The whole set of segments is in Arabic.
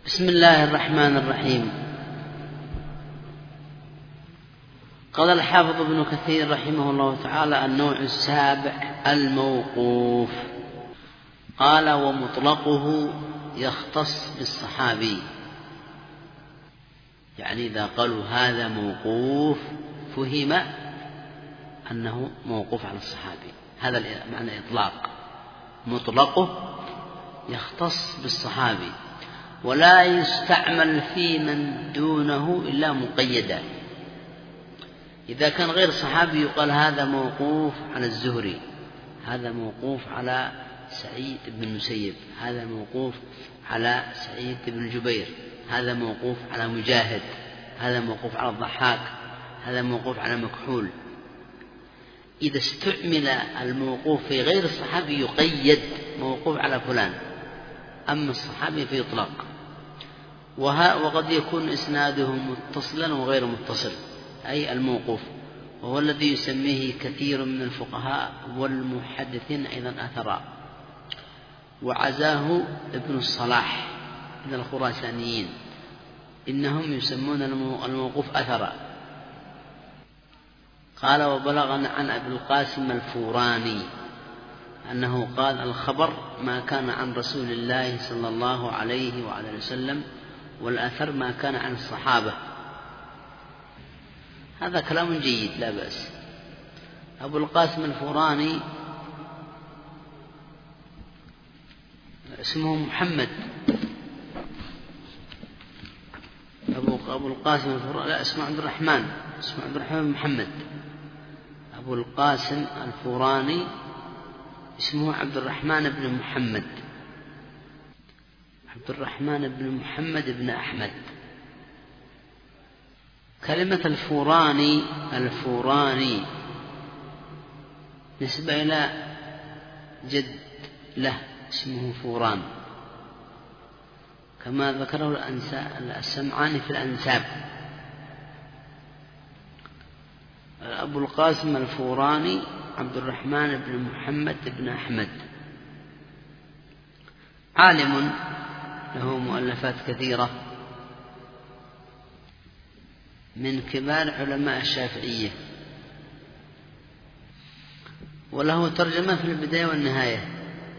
بسم الله الرحمن الرحيم. قال الحافظ ابن كثير رحمه الله تعالى: النوع السابع الموقوف. قال: ومطلقه يختص بالصحابي، يعني إذا قالوا هذا موقوف فهم أنه موقوف على الصحابي، هذا معنى إطلاق. مطلقه يختص بالصحابي، ولا يستعمل في من دونه إلا مقيدا. إذا كان غير صحابي يقال هذا موقوف على الزهري، هذا موقوف على سعيد بن المسيب، هذا موقوف على سعيد بن جبير، هذا موقوف على مجاهد، هذا موقوف على الضحاك، هذا موقوف على مكحول. إذا استعمل الموقوف في غير الصحابي يقيد موقوف على فلان، أما الصحابي فيطلق. وقد يكون إسناده متصلا وغير متصل، أي الموقوف، وهو الذي يسميه كثير من الفقهاء والمحدثين أيضا أثرا. وعزاه ابن الصلاح من الخراسانيين، إنهم يسمون الموقوف أثرا. قال: وبلغنا عن أبي القاسم الفوراني أنه قال: الخبر ما كان عن رسول الله صلى الله عليه وعلى وسلم، والأثر ما كان عن الصحابة. هذا كلام جيد لا بأس. أبو القاسم الفوراني اسمه محمد، أبو القاسم الفوراني، لا، اسمه عبد الرحمن، اسمه عبد الرحمن محمد. أبو القاسم الفوراني اسمه عبد الرحمن بن محمد، عبد الرحمن بن محمد بن أحمد. كلمة الفوراني نسبة إلى جد له اسمه فوران، كما ذكره السمعاني في الأنساب. أبو القاسم الفوراني عبد الرحمن بن محمد بن أحمد، عالم له مؤلفات كثيرة، من كبار علماء الشافعية، وله ترجمة في البداية والنهاية،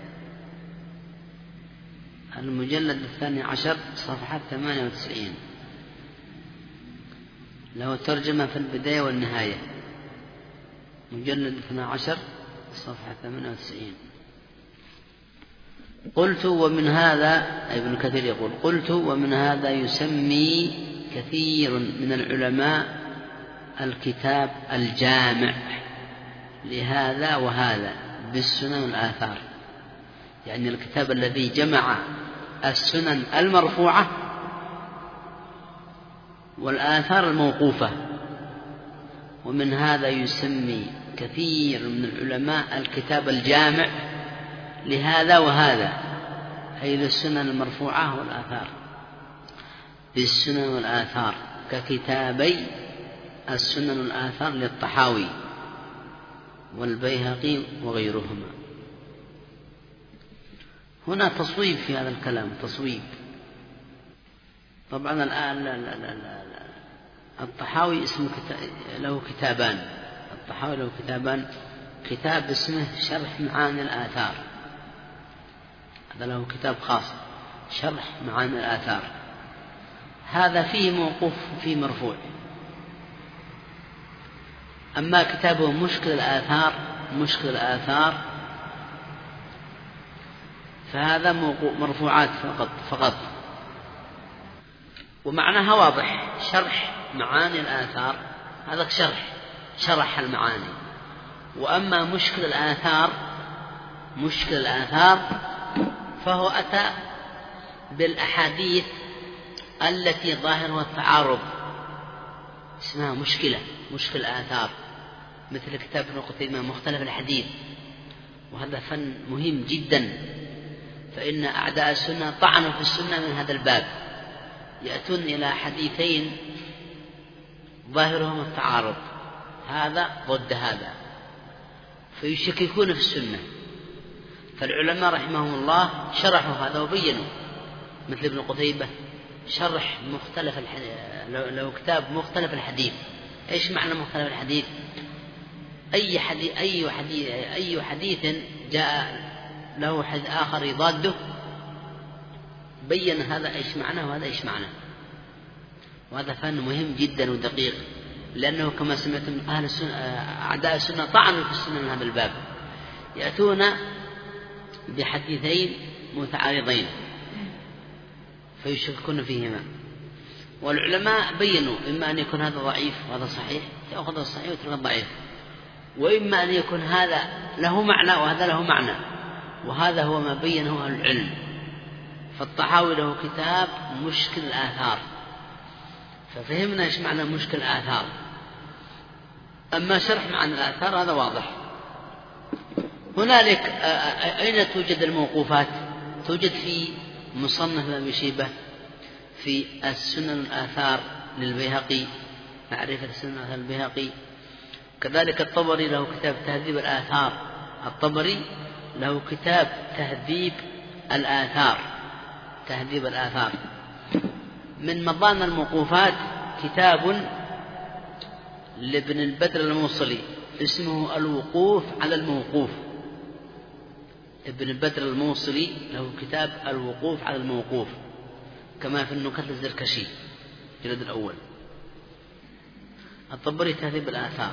المجلد 12 صفحة 98. له ترجمة في البداية والنهاية، مجلد 12 صفحة 98. قلت: ومن هذا، ابن كثير يقول: قلت: ومن هذا يسمي كثير من العلماء الكتاب الجامع لهذا وهذا بالسنن والآثار، يعني الكتاب الذي جمع السنن المرفوعة والآثار الموقوفة. ومن هذا يسمي كثير من العلماء الكتاب الجامع لهذا وهذا، أي للسنن المرفوعة والآثار بالسنن والآثار، ككتابي السنن والآثار للطحاوي والبيهقي وغيرهما. هنا تصويب في هذا الكلام، تصويب. طبعا الآن الطحاوي له كتابان، الطحاوي له كتابان، كتاب اسمه شرح معاني الآثار، هذا له كتاب خاص، شرح معاني الآثار، هذا فيه موقوف وفيه مرفوع. أما كتابه مشكل الآثار فهذا مرفوعات فقط، ومعناها واضح. شرح معاني الآثار هذا شرح المعاني. وأما مشكل الآثار فهو أتى بالأحاديث التي ظاهرها التعارض، اسمها مشكل آثار، مثل كتاب ابن قتيبة مختلف الحديث. وهذا فن مهم جدا، فإن أعداء السنة طعنوا في السنة من هذا الباب، يأتون إلى حديثين ظاهرهم التعارض، هذا ضد هذا، فيشككون في السنة. فالعلماء رحمهم الله شرحوا هذا وبينوا، مثل ابن قتيبة شرح مختلف لو كتاب مختلف الحديث. إيش معنى مختلف الحديث؟ أي حديث جاء له حديث آخر يضاده بين هذا إيش معناه وهذا إيش معناه. وهذا فن مهم جدا ودقيق، لأنه كما سمعتم أهل السنة أعداء السنة طعنوا في السنة من هذا الباب، يأتون بحديثين متعارضين فيشككون فيهما، والعلماء بينوا إما أن يكون هذا ضعيف وهذا صحيح يأخذ الصحيح ويترك الضعيف، وإما أن يكون هذا له معنى وهذا له معنى، وهذا هو ما بينه أهل العلم. فالطحاوي له كتاب مشكل الآثار، ففهمنا إيش معنى مشكل الآثار. أما شرح معنى الآثار هذا واضح. هنالك أين توجد الموقوفات؟ توجد في مصنف أبي شيبة، في السنن الآثار للبيهقي، معرفة السنن الآثار للبيهقي. كذلك الطبري له كتاب تهذيب الآثار، الطبري له كتاب تهذيب الآثار، تهذيب الآثار. من مضان الموقوفات كتاب لابن البدر الموصلي اسمه الوقوف على الموقوف. ابن البدر الموصلي له كتاب الوقوف على الموقوف، كما في النكت الزركشي الجلد الأول. الطبري تهذيب الآثار.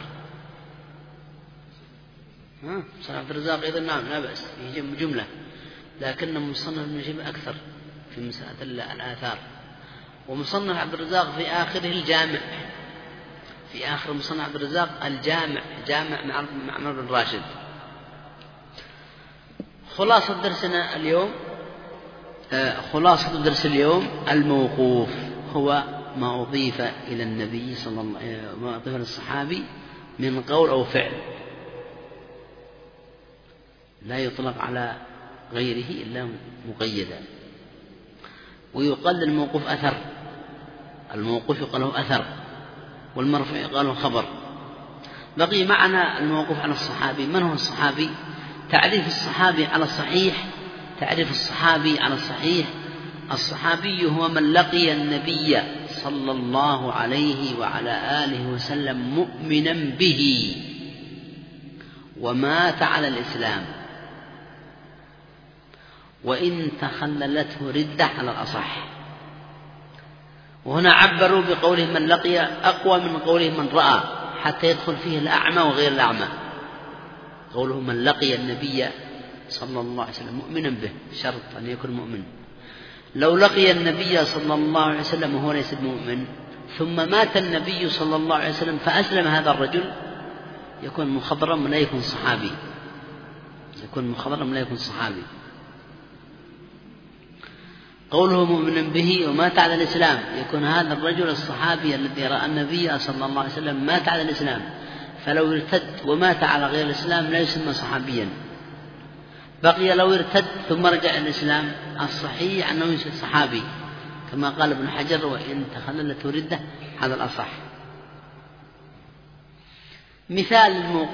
صنع عبد الرزاق أيضا نعم لا بأس في جملة، لكن مصنف ابن شيبة أكثر في مسألة الآثار. ومصنف عبد الرزاق في آخره الجامع، في آخر مصنف عبد الرزاق الجامع، جامع معمر بن راشد. خلاصة درسنا اليوم، خلاصة درس اليوم الموقوف هو ما أضيف إلى النبي صلى الله عليه وسلم، ما أضيف للصحابي من قول أو فعل، لا يطلق على غيره إلا مقيدا. ويقال للموقوف أثر، الموقوف يقال له أثر، والمرفوع يقال له خبر. بقي معنا الموقوف على الصحابي. من هو الصحابي؟ تعريف الصحابي على الصحيح، تعريف الصحابي على الصحيح: الصحابي هو من لقي النبي صلى الله عليه وعلى آله وسلم مؤمنا به ومات على الإسلام، وإن تخللته ردة على الأصح. وهنا عبروا بقوله من لقي أقوى من قوله من رأى، حتى يدخل فيه الأعمى وغير الأعمى. قوله من لقي النبي صلى الله عليه وسلم مؤمنا به، شرط أن يكون مؤمن. لو لقي النبي صلى الله عليه وسلم وهو ليس مؤمن، ثم مات النبي صلى الله عليه وسلم فأسلم هذا الرجل، يكون مخضرم ولا يكون صحابي، يكون مخضرم ولا يكون صحابي. قوله مؤمنا به ومات على الإسلام، يكون هذا الرجل الصحابي الذي رأى النبي صلى الله عليه وسلم مات على الإسلام، فلو ارتد ومات على غير الإسلام لا يسمى صحابيا. بقي لو ارتد ثم رجع إلى الإسلام، الصحيح أنه يصير صحابي، كما قال ابن حجر وإن تخللت ردة هذا الأصح. مثال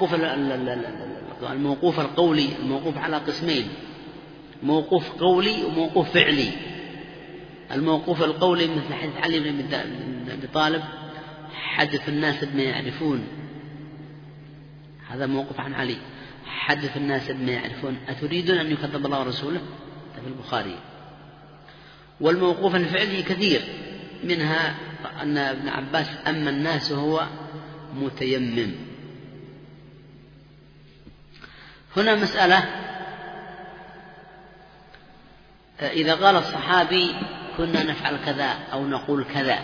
الموقوف القولي، الموقوف على قسمين: موقوف قولي وموقوف فعلي. الموقوف القولي مثل حديث علي بن أبي طالب: حدث الناس بما يعرفون، هذا موقوف عن علي. حدث الناس بما يعرفون أتريدون أن يكذب الله ورسوله، في البخاري. والموقوف الفعلي كثير، منها أن ابن عباس أما الناس وهو متيمم. هنا مسألة: إذا قال الصحابي كنا نفعل كذا أو نقول كذا،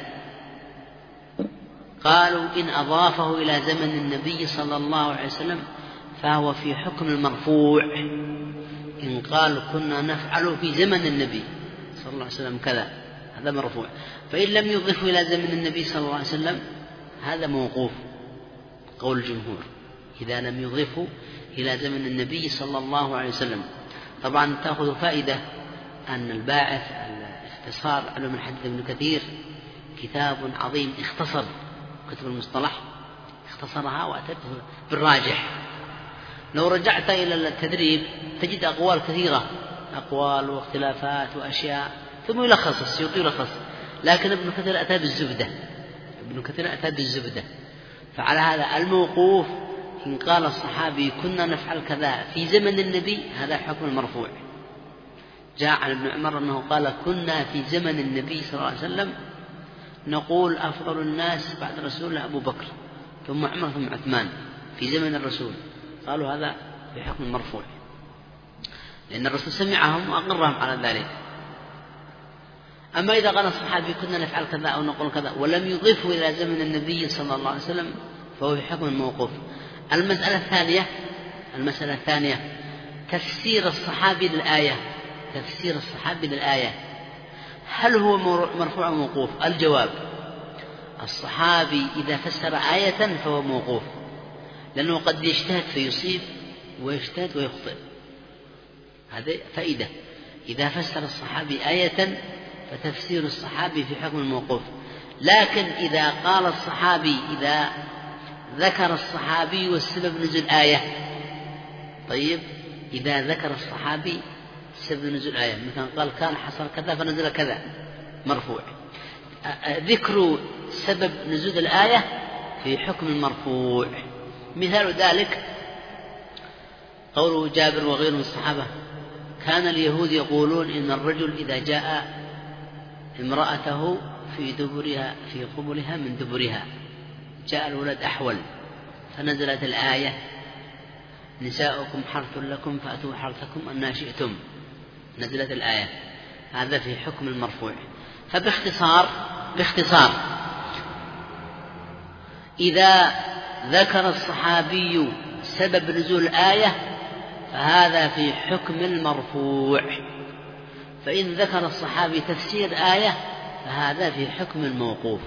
قالوا إن أضافه إلى زمن النبي صلى الله عليه وسلم فهو في حكم المرفوع. إن قال كنا نفعل في زمن النبي صلى الله عليه وسلم كذا، هذا مرفوع. فإن لم يضفه إلى زمن النبي صلى الله عليه وسلم هذا موقوف، قول الجمهور، إذا لم يضفه إلى زمن النبي صلى الله عليه وسلم. طبعا تأخذ فائدة أن الباعث اختصار علوم الحديث ابن كثير كتاب عظيم، اختصر كتب المصطلح، اختصرها وأتت بالراجح. لو رجعت إلى التدريب تجد أقوال كثيرة، أقوال واختلافات وأشياء، ثم يلخص السيوطي يلخص. لكن ابن كثير أتى بالزبدة. فعلى هذا الموقوف إن قال الصحابي كنا نفعل كذا في زمن النبي هذا حكم المرفوع. جاء عن ابن عمر أنه قال كنا في زمن النبي صلى الله عليه وسلم نقول أفضل الناس بعد رسول الله أبو بكر ثم عمر ثم عثمان في زمن الرسول. قالوا هذا في حكم المرفوع لأن الرسول سمعهم وأقرهم على ذلك. أما إذا قال الصحابي كنا نفعل كذا أو نقول كذا ولم يضيفه إلى زمن النبي صلى الله عليه وسلم فهو في حكم الموقوف. المسألة الثانية تفسير الصحابي للآية هل هو مرفوع أو موقوف؟ الجواب الصحابي إذا فسر آية فهو موقوف، لأنه قد يجتهد فيصيب ويجتهد ويخطئ. هذه فائدة. إذا فسر الصحابي آية فتفسير الصحابي في حكم الموقوف. لكن إذا قال الصحابي إذا ذكر الصحابي والسبب نزول آية، طيب إذا ذكر الصحابي سبب نزول آية مثلا قال كان حصل كذا فنزل كذا مرفوع، ذكر سبب نزول الآية في حكم المرفوع. مثال ذلك قول جابر وغيره من الصحابة كان اليهود يقولون إن الرجل إذا جاء امرأته في قبلها من دبرها جاء الولد أحول، فنزلت الآية نساؤكم حرث لكم فأتوا حرثكم أن شئتم، نزلت الآية. هذا في حكم المرفوع. باختصار إذا ذكر الصحابي سبب نزول الآية فهذا في حكم المرفوع، فإن ذكر الصحابي تفسير آية فهذا في حكم الموقوف.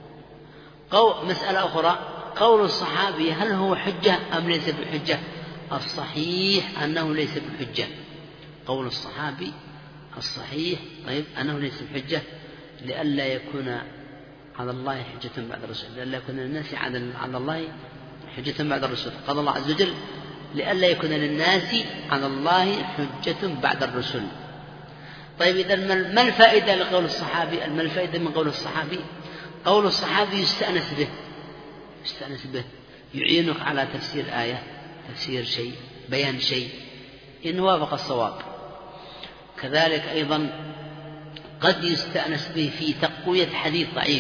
مسألة أخرى قول الصحابي هل هو حجة أم ليس بحجة؟ الصحيح أنه ليس بحجة. قول الصحابي الصحيح طيب أنه ليس بحجة لئلا يكون على الله حجة بعد الرسول، لئلا يكون للناس على الله حجة بعد الرسول. قال الله عز وجل لئلا يكون للناس على الله حجة بعد الرسل. طيب إذا ما الفائدة لقول الصحابي؟ ما الفائدة من قول الصحابي؟ قول الصحابي يستأنس به يعينك على تفسير آية، تفسير شيء، بيان شيء إن وافق الصواب. كذلك أيضا قد يستأنس به في تقوية حديث ضعيف،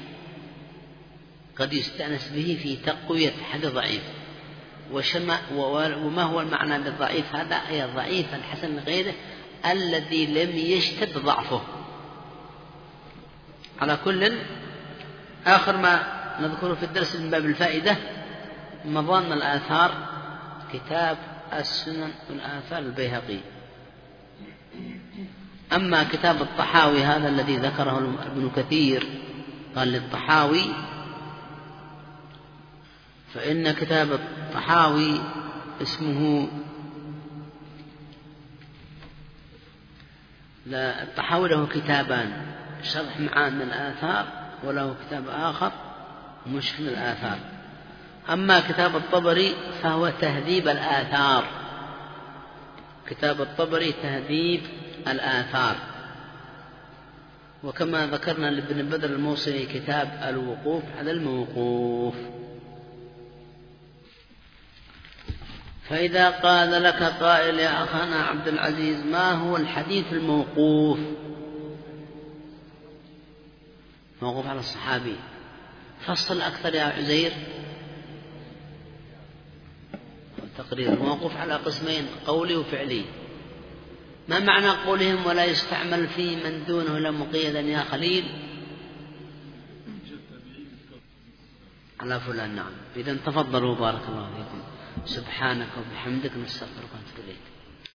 وما هو المعنى بالضعيف؟ هذا أي الضعيف الحسن لغيره الذي لم يشتد ضعفه. على كل آخر ما نذكره في الدرس من باب الفائدة مظان الآثار كتاب السنن والآثار البيهقي. أما كتاب الطحاوي هذا الذي ذكره ابن كثير قال للطحاوي، فإن كتاب الطحاوي اسمه الطحاوي له كتابان، شرح معاني الآثار وله كتاب آخر مشكل الآثار. أما كتاب الطبري فهو تهذيب الآثار، كتاب الطبري تهذيب الآثار. وكما ذكرنا لابن بدر الموصلي كتاب الوقوف على الموقوف. فإذا قال لك قائل يا أخانا عبد العزيز ما هو الحديث الموقوف؟ موقوف على الصحابي، فصل أكثر يا عزير. تقرير موقوف على قسمين قولي وفعلي. ما معنى قولهم ولا يستعمل في من دونه لا مقيدا يا خليل؟ على فلان. نعم. إذن تفضلوا بارك الله فيكم. سبحانك وبحمدك نستغفرك ونتوب إليك.